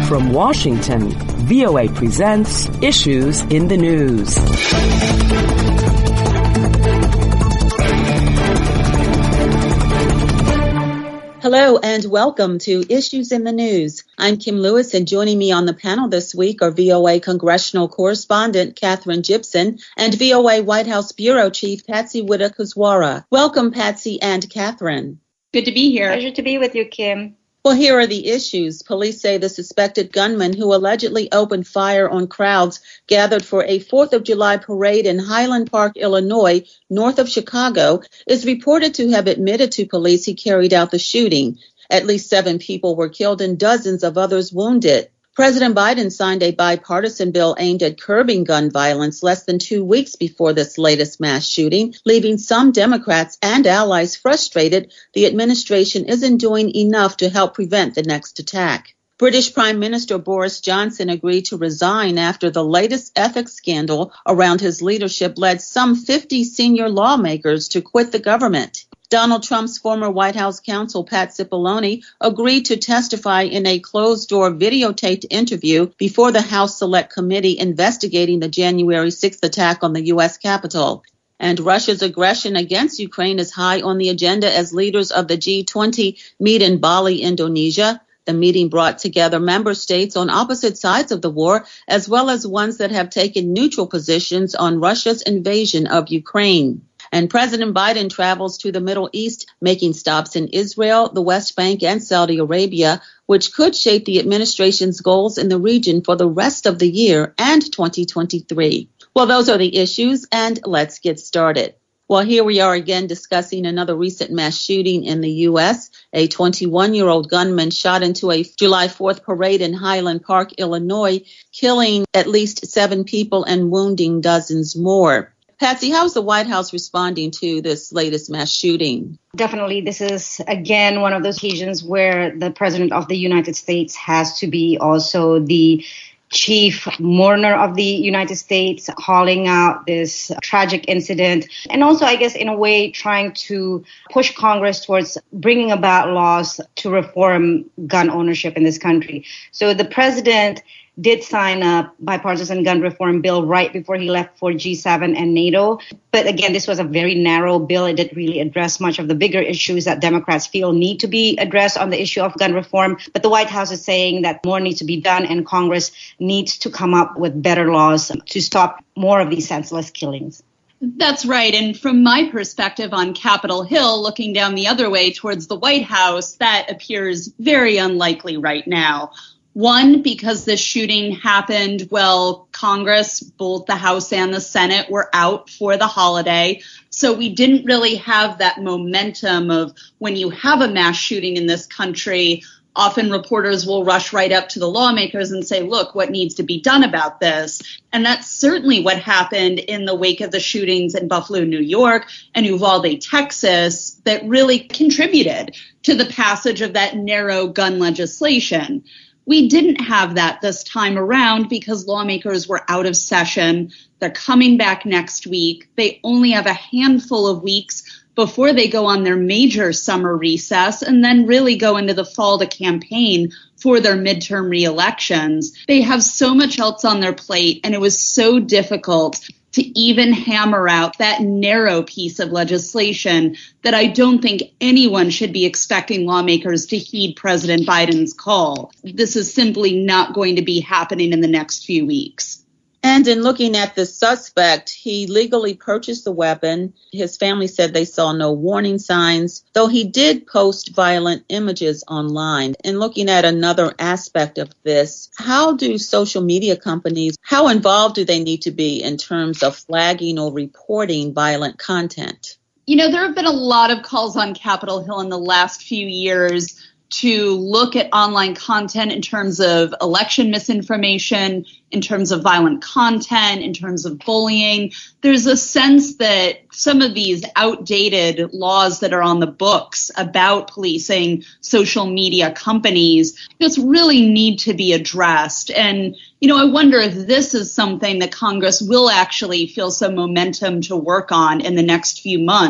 From Washington, VOA presents Issues in the News. Hello and welcome to Issues in the News. I'm Kim Lewis, and joining me on the panel this week are VOA congressional correspondent Katherine Gibson and VOA White House Bureau Chief Patsy Widakuswara. Welcome, Patsy and Katherine. Good to be here. Pleasure to be with you, Kim. Well, here are the issues. Police say the suspected gunman who allegedly opened fire on crowds gathered for a 4th of July parade in Highland Park, Illinois, north of Chicago, is reported to have admitted to police he carried out the shooting. At least 7 people were killed and dozens of others wounded. President Biden signed a bipartisan bill aimed at curbing gun violence less than 2 weeks before this latest mass shooting, leaving some Democrats and allies frustrated the administration isn't doing enough to help prevent the next attack. British Prime Minister Boris Johnson agreed to resign after the latest ethics scandal around his leadership led some 50 senior lawmakers to quit the government. Donald Trump's former White House counsel, Pat Cipollone, agreed to testify in a closed-door videotaped interview before the House Select Committee investigating the January 6th attack on the U.S. Capitol. And Russia's aggression against Ukraine is high on the agenda as leaders of the G20 meet in Bali, Indonesia. The meeting brought together member states on opposite sides of the war, as well as ones that have taken neutral positions on Russia's invasion of Ukraine. And President Biden travels to the Middle East, making stops in Israel, the West Bank, and Saudi Arabia, which could shape the administration's goals in the region for the rest of the year and 2023. Well, those are the issues, and let's get started. Well, here we are again discussing another recent mass shooting in the U.S. A 21-year-old gunman shot into a July 4th parade in Highland Park, Illinois, killing at least 7 people and wounding dozens more. Patsy, how's the White House responding to this latest mass shooting? Definitely, this is, again, one of those occasions where the President of the United States has to be also the chief mourner of the United States, calling out this tragic incident, and also, I guess, in a way, trying to push Congress towards bringing about laws to reform gun ownership in this country. So the president did sign a bipartisan gun reform bill right before he left for G7 and NATO. But again, this was a very narrow bill. It didn't really address much of the bigger issues that Democrats feel need to be addressed on the issue of gun reform. But the White House is saying that more needs to be done and Congress needs to come up with better laws to stop more of these senseless killings. That's right. And from my perspective on Capitol Hill, looking down the other way towards the White House, that appears very unlikely right now. One, because this shooting happened while Congress, both the House and the Senate, were out for the holiday. So we didn't really have that momentum of when you have a mass shooting in this country, often reporters will rush right up to the lawmakers and say, look, what needs to be done about this? And that's certainly what happened in the wake of the shootings in Buffalo, New York, and Uvalde, Texas, that really contributed to the passage of that narrow gun legislation. We didn't have that this time around because lawmakers were out of session. They're coming back next week. They only have a handful of weeks before they go on their major summer recess and then really go into the fall to campaign for their midterm reelections. They have so much else on their plate, and it was so difficult to even hammer out that narrow piece of legislation that I don't think anyone should be expecting lawmakers to heed President Biden's call. This is simply not going to be happening in the next few weeks. And in looking at the suspect, he legally purchased the weapon. His family said they saw no warning signs, though he did post violent images online. In looking at another aspect of this, how do social media companies, how involved do they need to be in terms of flagging or reporting violent content? You know, there have been a lot of calls on Capitol Hill in the last few years to look at online content in terms of election misinformation, in terms of violent content, in terms of bullying. There's a sense that some of these outdated laws that are on the books about policing social media companies just really need to be addressed. And, you know, I wonder if this is something that Congress will actually feel some momentum to work on in the next few months.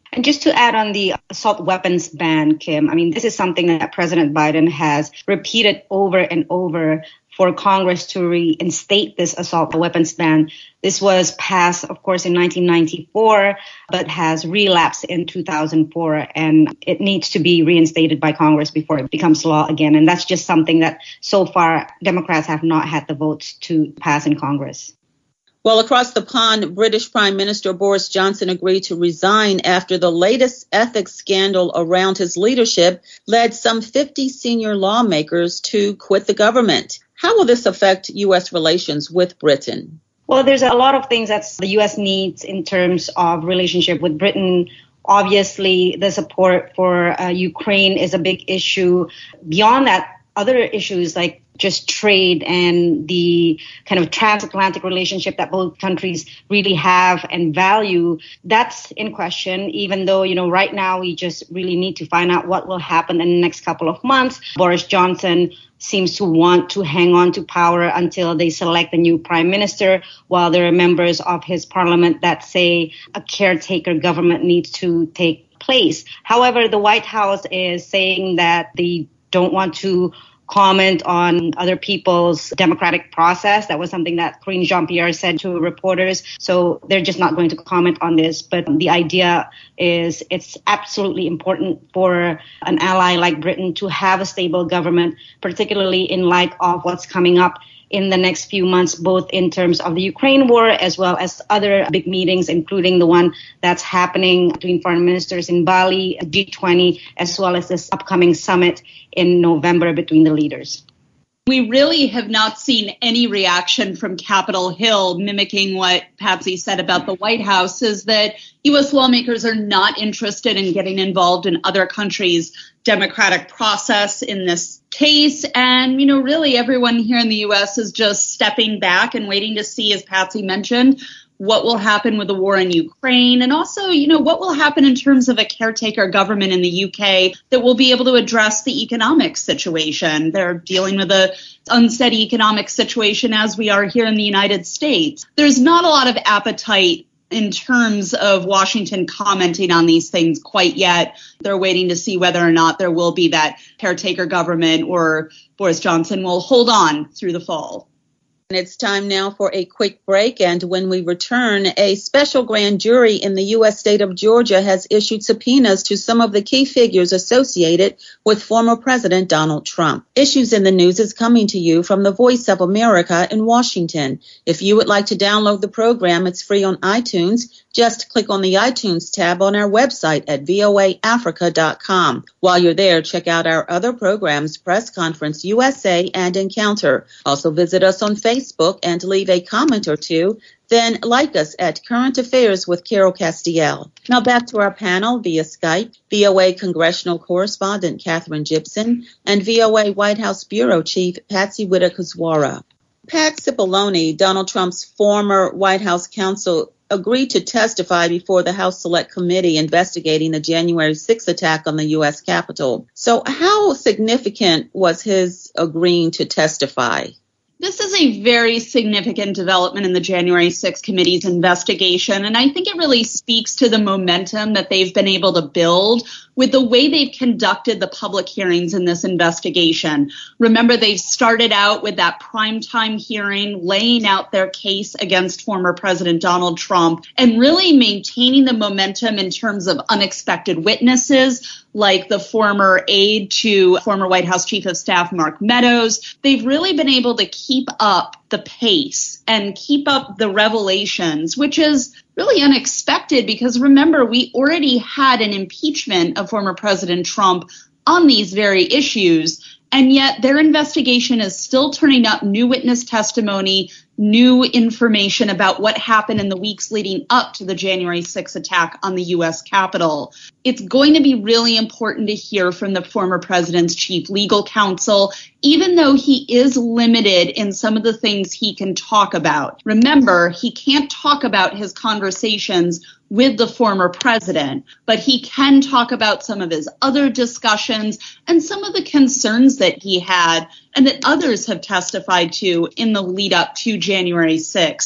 And just to add on the assault weapons ban, Kim, I mean, this is something that President Biden has repeated over and over for Congress to reinstate this assault weapons ban. This was passed, of course, in 1994, but has relapsed in 2004, and it needs to be reinstated by Congress before it becomes law again. And that's just something that so far Democrats have not had the votes to pass in Congress. Well, across the pond, British Prime Minister Boris Johnson agreed to resign after the latest ethics scandal around his leadership led some 50 senior lawmakers to quit the government. How will this affect U.S. relations with Britain? Well, there's a lot of things that the U.S. needs in terms of relationship with Britain. Obviously, the support for Ukraine is a big issue. Beyond that, other issues like just trade and the kind of transatlantic relationship that both countries really have and value, that's in question, even though, right now we just really need to find out what will happen in the next couple of months. Boris Johnson seems to want to hang on to power until they select a new prime minister, while there are members of his parliament that say a caretaker government needs to take place. However, the White House is saying that they don't want to comment on other people's democratic process. That was something that Karine Jean-Pierre said to reporters. So they're just not going to comment on this. But the idea is it's absolutely important for an ally like Britain to have a stable government, particularly in light of what's coming up in the next few months, both in terms of the Ukraine war as well as other big meetings, including the one that's happening between foreign ministers in Bali, G20, as well as this upcoming summit in November between the leaders. We really have not seen any reaction from Capitol Hill, mimicking what Patsy said about the White House, is that U.S. lawmakers are not interested in getting involved in other countries' democratic process in this case. And, really everyone here in the U.S. is just stepping back and waiting to see, as Patsy mentioned, what will happen with the war in Ukraine, and also, what will happen in terms of a caretaker government in the UK that will be able to address the economic situation. They're dealing with an unsteady economic situation as we are here in the United States. There's not a lot of appetite in terms of Washington commenting on these things quite yet. They're waiting to see whether or not there will be that caretaker government or Boris Johnson will hold on through the fall. And it's time now for a quick break. And when we return, a special grand jury in the U.S. state of Georgia has issued subpoenas to some of the key figures associated with former President Donald Trump. Issues in the News is coming to you from the Voice of America in Washington. If you would like to download the program, it's free on iTunes. Just click on the iTunes tab on our website at voaafrica.com. While you're there, check out our other programs, Press Conference USA and Encounter. Also visit us on Facebook and leave a comment or two. Then like us at Current Affairs with Carol Castiel. Now back to our panel via Skype, VOA Congressional Correspondent Catherine Gibson and VOA White House Bureau Chief Patsy Widakuswara. Pat Cipollone, Donald Trump's former White House counsel, agreed to testify before the House Select Committee investigating the January 6th attack on the U.S. Capitol. So how significant was his agreeing to testify? This is a very significant development in the January 6th committee's investigation, and I think it really speaks to the momentum that they've been able to build with the way they've conducted the public hearings in this investigation. Remember, they started out with that primetime hearing, laying out their case against former President Donald Trump, and really maintaining the momentum in terms of unexpected witnesses, like the former aide to former White House Chief of Staff Mark Meadows. They've really been able to keep up the pace and keep up the revelations, which is really unexpected because, remember, we already had an impeachment of former President Trump on these very issues, and yet their investigation is still turning up new witness testimony, new information about what happened in the weeks leading up to the January 6th attack on the U.S. Capitol. It's going to be really important to hear from the former president's chief legal counsel, even though he is limited in some of the things he can talk about. Remember, he can't talk about his conversations with the former president, but he can talk about some of his other discussions and some of the concerns that he had and that others have testified to in the lead up to January 6th.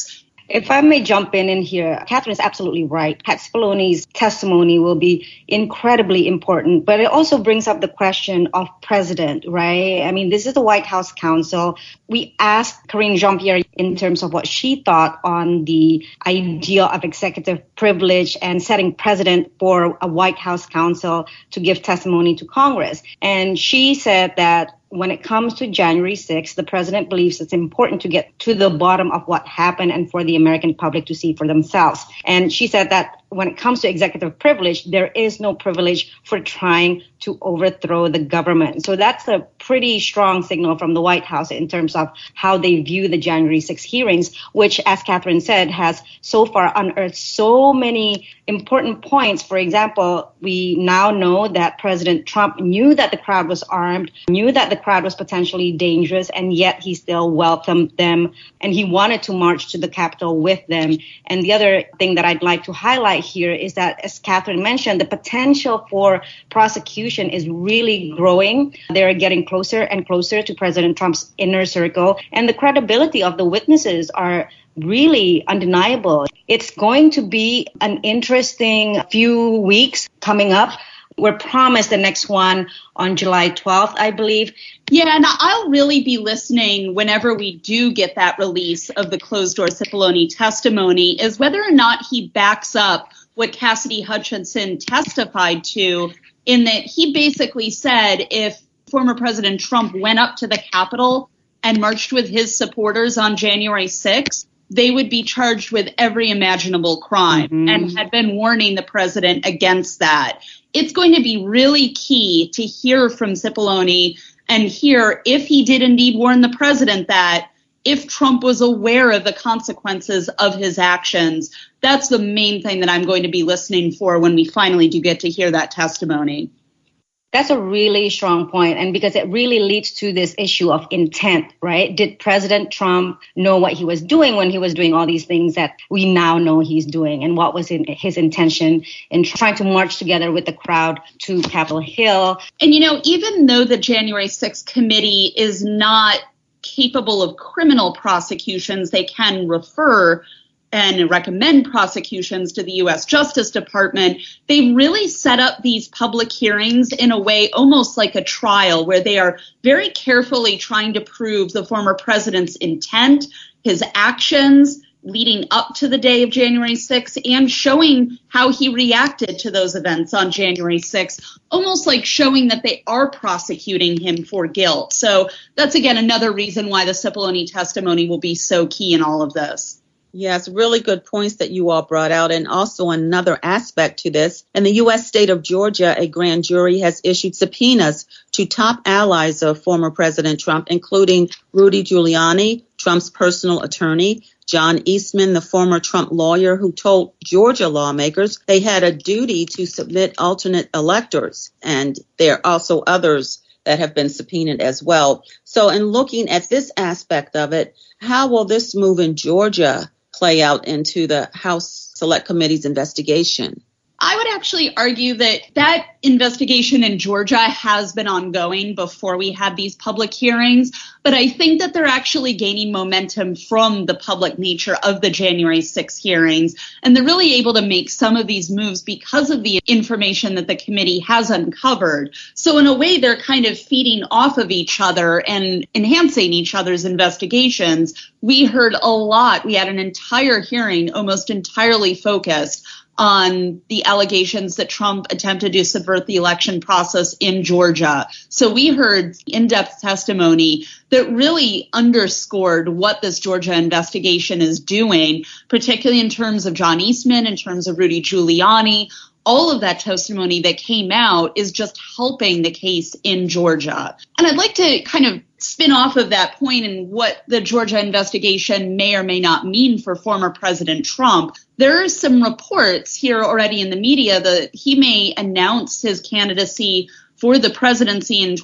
If I may jump in here, Catherine is absolutely right. Pat Cipolloni's testimony will be incredibly important, but it also brings up the question of precedent, right? I mean, this is the White House counsel. We asked Karine Jean-Pierre in terms of what she thought on the idea of executive privilege and setting precedent for a White House counsel to give testimony to Congress. And she said that when it comes to January 6th, the president believes it's important to get to the bottom of what happened and for the American public to see for themselves. And she said that when it comes to executive privilege, there is no privilege for trying to overthrow the government. So that's a pretty strong signal from the White House in terms of how they view the January 6th hearings, which, as Catherine said, has so far unearthed so many important points. For example, we now know that President Trump knew that the crowd was armed, knew that the crowd was potentially dangerous, and yet he still welcomed them and he wanted to march to the Capitol with them. And the other thing that I'd like to highlight here is that, as Catherine mentioned, the potential for prosecution is really growing. They're getting closer and closer to President Trump's inner circle, and the credibility of the witnesses are really undeniable. It's going to be an interesting few weeks coming up. We're promised the next one on July 12th, I believe. Yeah, and I'll really be listening whenever we do get that release of the closed-door Cipollone testimony, is whether or not he backs up what Cassidy Hutchinson testified to, in that he basically said if former President Trump went up to the Capitol and marched with his supporters on January 6th, they would be charged with every imaginable crime, and had been warning the president against that. It's going to be really key to hear from Cipollone and hear if he did indeed warn the president that, if Trump was aware of the consequences of his actions. That's the main thing that I'm going to be listening for when we finally do get to hear that testimony. That's a really strong point, and because it really leads to this issue of intent, right? Did President Trump know what he was doing when he was doing all these things that we now know he's doing? And what was his intention in trying to march together with the crowd to Capitol Hill? And, you know, even though the January 6th committee is not capable of criminal prosecutions, they can refer and recommend prosecutions to the U.S. Justice Department. They really set up these public hearings in a way almost like a trial, where they are very carefully trying to prove the former president's intent, his actions leading up to the day of January 6th, and showing how he reacted to those events on January 6th, almost like showing that they are prosecuting him for guilt. So that's, again, another reason why the Cipollone testimony will be so key in all of this. Yes, really good points that you all brought out. And also another aspect to this, in the U.S. state of Georgia, a grand jury has issued subpoenas to top allies of former President Trump, including Rudy Giuliani, Trump's personal attorney, John Eastman, the former Trump lawyer who told Georgia lawmakers they had a duty to submit alternate electors. And there are also others that have been subpoenaed as well. So in looking at this aspect of it, how will this move in Georgia play out into the House Select Committee's investigation? I would actually argue that that investigation in Georgia has been ongoing before we had these public hearings, but I think that they're actually gaining momentum from the public nature of the January 6th hearings, and they're really able to make some of these moves because of the information that the committee has uncovered. So in a way, they're kind of feeding off of each other and enhancing each other's investigations. We heard a lot. We had an entire hearing almost entirely focused on the allegations that Trump attempted to subvert the election process in Georgia. So we heard in-depth testimony that really underscored what this Georgia investigation is doing, particularly in terms of John Eastman, in terms of Rudy Giuliani. All of that testimony that came out is just helping the case in Georgia. And I'd like to kind of spin off of that point and what the Georgia investigation may or may not mean for former President Trump. There are some reports here already in the media that he may announce his candidacy for the presidency in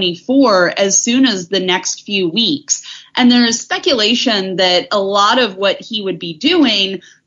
2024 as soon as the next few weeks. And there is speculation that a lot of what he would be doing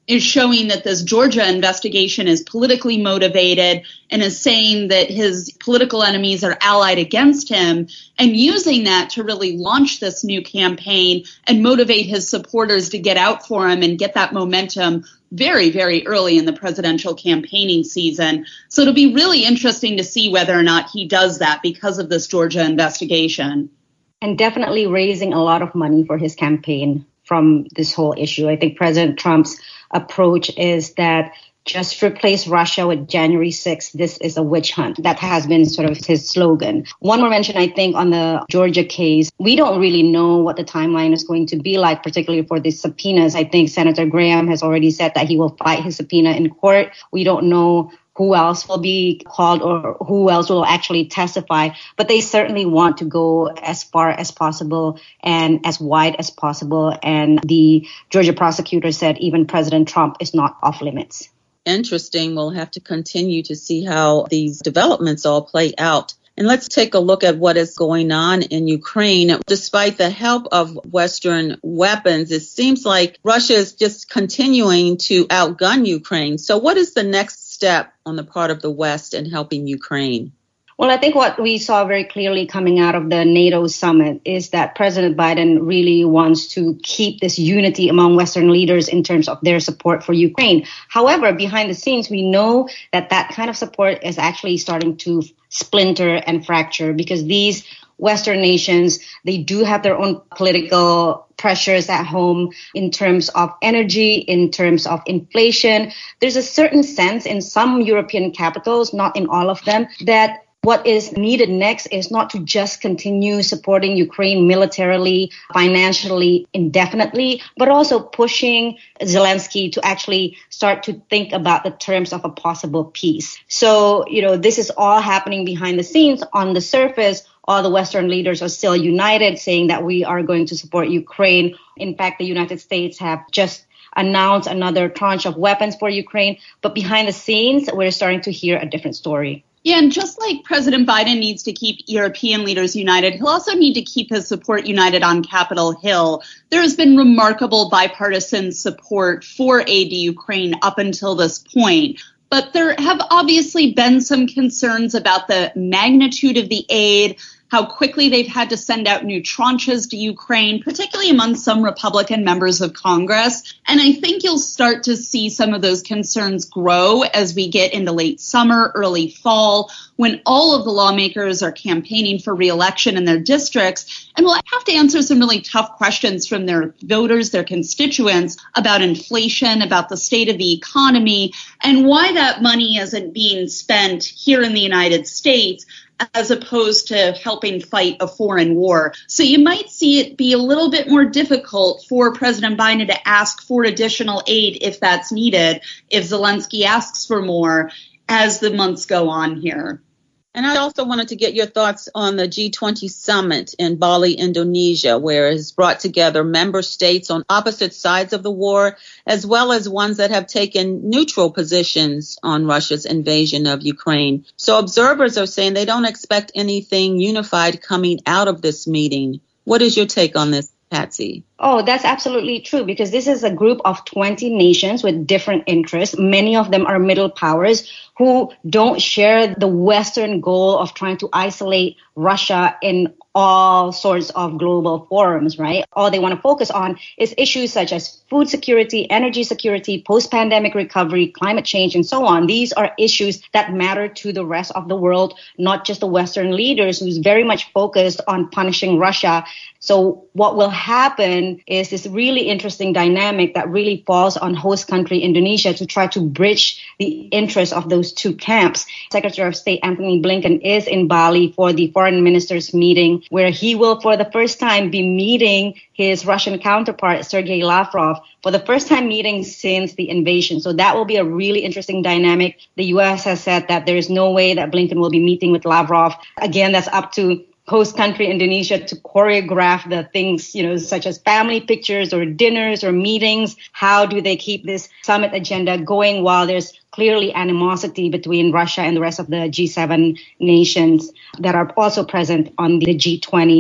is showing that this Georgia investigation is politically motivated and is saying that his political enemies are allied against him, and using that to really launch this new campaign and motivate his supporters to get out for him and get that momentum very, very early in the presidential campaigning season. So it'll be really interesting to see whether or not he does that because of this Georgia investigation. And definitely raising a lot of money for his campaign from this whole issue. I think President Trump's approach is that just replace Russia with January 6th. This is a witch hunt. That has been sort of his slogan. One more mention, I think, on the Georgia case. We don't really know what the timeline is going to be like, particularly for the subpoenas. I think Senator Graham has already said that he will fight his subpoena in court. We don't know who else will be called or who else will actually testify. But they certainly want to go as far as possible and as wide as possible. And the Georgia prosecutor said even President Trump is not off limits. Interesting. We'll have to continue to see how these developments all play out. And let's take a look at what is going on in Ukraine. Despite the help of Western weapons, it seems like Russia is just continuing to outgun Ukraine. So what is the next step on the part of the West in helping Ukraine? Well, I think what we saw very clearly coming out of the NATO summit is that President Biden really wants to keep this unity among Western leaders in terms of their support for Ukraine. However, behind the scenes, we know that that kind of support is actually starting to splinter and fracture because these Western nations, they do have their own political pressures at home in terms of energy, in terms of inflation. There's a certain sense in some European capitals, not in all of them, that what is needed next is not to just continue supporting Ukraine militarily, financially, indefinitely, but also pushing Zelensky to actually start to think about the terms of a possible peace. So, this is all happening behind the scenes. On the surface, all the Western leaders are still united, saying that we are going to support Ukraine. In fact, the United States have just announced another tranche of weapons for Ukraine. But behind the scenes, we're starting to hear a different story. Yeah, and just like President Biden needs to keep European leaders united, he'll also need to keep his support united on Capitol Hill. There has been remarkable bipartisan support for aid to Ukraine up until this point. But there have obviously been some concerns about the magnitude of the aid, how quickly they've had to send out new tranches to Ukraine, particularly among some Republican members of Congress. And I think you'll start to see some of those concerns grow as we get into late summer, early fall, when all of the lawmakers are campaigning for re-election in their districts. And we'll have to answer some really tough questions from their voters, their constituents, about inflation, about the state of the economy, and why that money isn't being spent here in the United States as opposed to helping fight a foreign war. So you might see it be a little bit more difficult for President Biden to ask for additional aid if that's needed, if Zelensky asks for more as the months go on here. And I also wanted to get your thoughts on the G20 summit in Bali, Indonesia, where it has brought together member states on opposite sides of the war, as well as ones that have taken neutral positions on Russia's invasion of Ukraine. So observers are saying they don't expect anything unified coming out of this meeting. What is your take on this, Patsy? Oh, that's absolutely true, because this is a group of 20 nations with different interests. Many of them are middle powers who don't share the Western goal of trying to isolate Russia in all sorts of global forums, right? All they want to focus on is issues such as food security, energy security, post-pandemic recovery, climate change, and so on. These are issues that matter to the rest of the world, not just the Western leaders who's very much focused on punishing Russia. So what will happen is this really interesting dynamic that really falls on host country Indonesia to try to bridge the interests of those two camps. Secretary of State Antony Blinken is in Bali for the foreign ministers meeting, where he will for the first time be meeting his Russian counterpart, Sergei Lavrov, for the first time meeting since the invasion. So that will be a really interesting dynamic. The U.S. has said that there is no way that Blinken will be meeting with Lavrov. Again, that's up to host country Indonesia to choreograph the things, such as family pictures or dinners or meetings. How do they keep this summit agenda going while there's clearly animosity between Russia and the rest of the G7 nations that are also present on the G20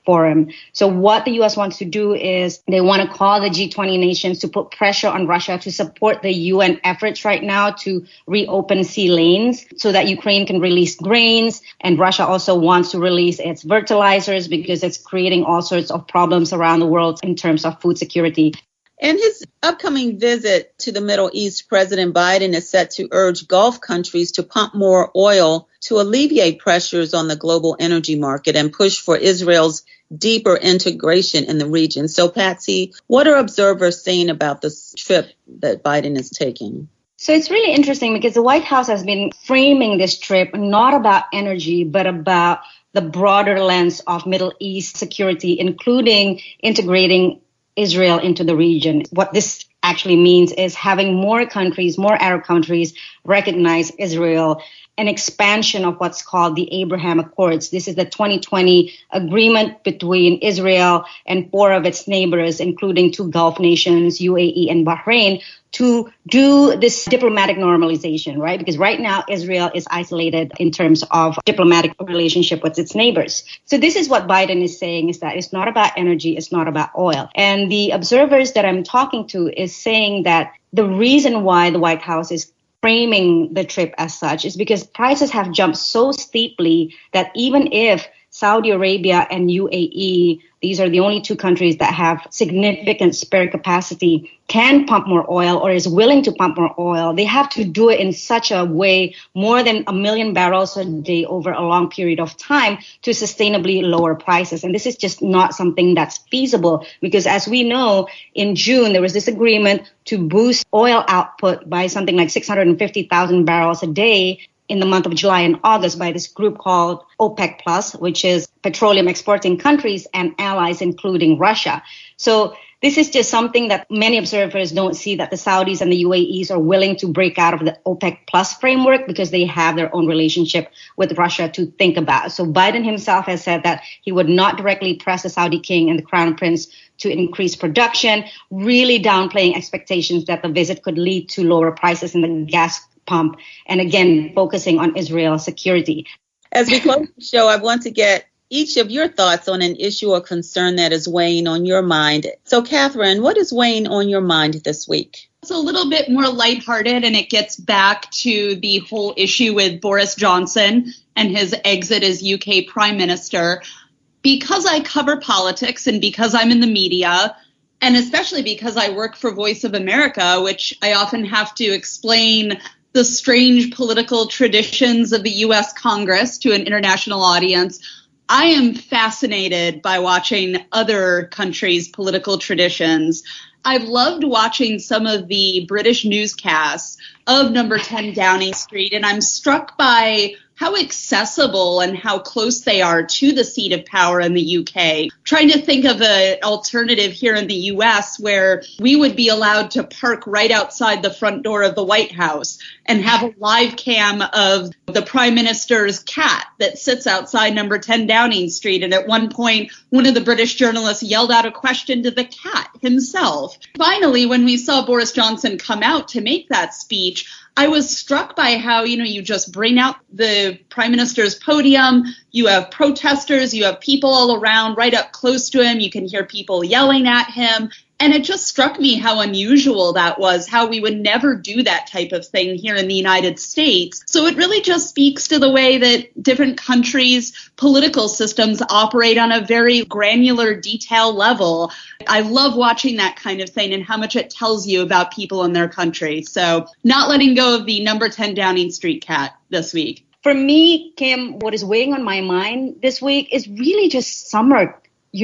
forum. So what the U.S. wants to do is they want to call the G20 nations to put pressure on Russia to support the UN efforts right now to reopen sea lanes so that Ukraine can release grains. And Russia also wants to release its fertilizers because it's creating all sorts of problems around the world in terms of food security. In his upcoming visit to the Middle East, President Biden is set to urge Gulf countries to pump more oil to alleviate pressures on the global energy market and push for Israel's deeper integration in the region. So, Patsy, what are observers saying about this trip that Biden is taking? So it's really interesting because the White House has been framing this trip not about energy, but about the broader lens of Middle East security, including integrating Israel into the region. What this actually means is having more countries, more Arab countries recognize Israel, an expansion of what's called the Abraham Accords. This is the 2020 agreement between Israel and 4 of its neighbors, including 2 Gulf nations, UAE and Bahrain, to do this diplomatic normalization, right? Because right now Israel is isolated in terms of diplomatic relationship with its neighbors. So this is what Biden is saying, is that it's not about energy, it's not about oil. And the observers that I'm talking to is saying that the reason why the White House is framing the trip as such is because prices have jumped so steeply that even if Saudi Arabia and UAE, these are the only 2 countries that have significant spare capacity, can pump more oil or is willing to pump more oil, they have to do it in such a way, more than 1 million barrels a day over a long period of time to sustainably lower prices. And this is just not something that's feasible because as we know, in June, there was this agreement to boost oil output by something like 650,000 barrels a day in the month of July and August by this group called OPEC Plus, which is petroleum exporting countries and allies, including Russia. So this is just something that many observers don't see, that the Saudis and the UAEs are willing to break out of the OPEC Plus framework because they have their own relationship with Russia to think about. So Biden himself has said that he would not directly press the Saudi king and the crown prince to increase production, really downplaying expectations that the visit could lead to lower prices in the gas pump, and again, focusing on Israel's security. As we close the show, I want to get each of your thoughts on an issue or concern that is weighing on your mind. So, Catherine, what is weighing on your mind this week? It's a little bit more lighthearted, and it gets back to the whole issue with Boris Johnson and his exit as UK Prime Minister. Because I cover politics and because I'm in the media, and especially because I work for Voice of America, which I often have to explain the strange political traditions of the U.S. Congress to an international audience, I am fascinated by watching other countries' political traditions. I've loved watching some of the British newscasts of Number 10 Downing Street, and I'm struck by how accessible and how close they are to the seat of power in the UK. Trying to think of an alternative here in the US where we would be allowed to park right outside the front door of the White House and have a live cam of the Prime Minister's cat that sits outside Number 10 Downing Street. And at one point, one of the British journalists yelled out a question to the cat himself. Finally, when we saw Boris Johnson come out to make that speech, I was struck by how, you just bring out the Prime Minister's podium, you have protesters, you have people all around right up close to him, you can hear people yelling at him. And it just struck me how unusual that was, how we would never do that type of thing here in the United States. So it really just speaks to the way that different countries' political systems operate on a very granular detail level. I love watching that kind of thing and how much it tells you about people in their country. So not letting go of the Number 10 Downing Street cat this week. For me, Kim, what is weighing on my mind this week is really just summer.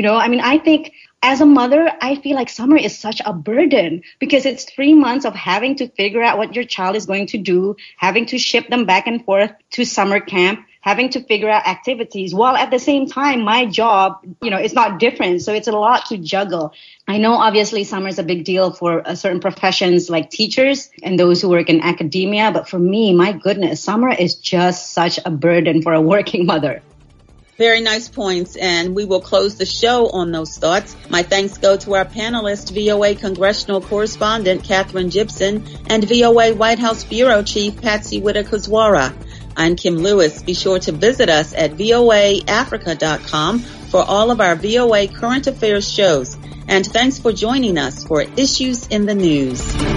I think as a mother, I feel like summer is such a burden because it's 3 months of having to figure out what your child is going to do, having to ship them back and forth to summer camp, having to figure out activities, while at the same time, my job, is not different. So it's a lot to juggle. I know obviously summer is a big deal for certain professions like teachers and those who work in academia. But for me, my goodness, summer is just such a burden for a working mother. Very nice points, and we will close the show on those thoughts. My thanks go to our panelists, VOA Congressional Correspondent Catherine Gibson and VOA White House Bureau Chief Patsy Widakuswara. I'm Kim Lewis. Be sure to visit us at voaafrica.com for all of our VOA current affairs shows. And thanks for joining us for Issues in the News.